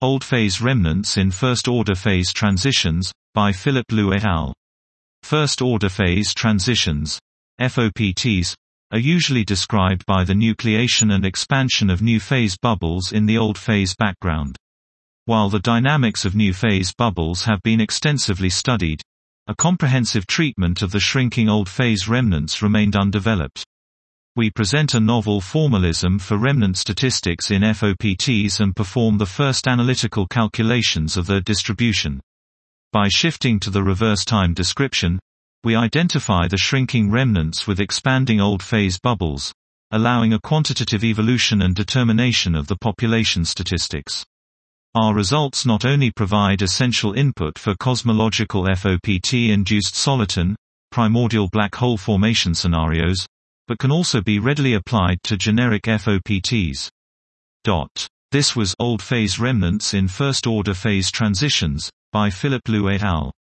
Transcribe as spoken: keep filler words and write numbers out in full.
Old phase remnants in first-order phase transitions, by Philip Liu et al. First-order phase transitions, F O P Ts, are usually described by the nucleation and expansion of new phase bubbles in the old phase background. While the dynamics of new phase bubbles have been extensively studied, a comprehensive treatment of the shrinking old phase remnants remained undeveloped. We present a novel formalism for remnant statistics in F O P Ts and perform the first analytical calculations of their distribution. By shifting to the reverse time description, we identify the shrinking remnants with expanding old phase bubbles, allowing a quantitative evolution and determination of the population statistics. Our results not only provide essential input for cosmological F O P T-induced soliton, primordial black hole formation scenarios, but can also be readily applied to generic F O P Ts. This was Old Phase Remnants in First-Order Phase Transitions, by Philip Liu et al.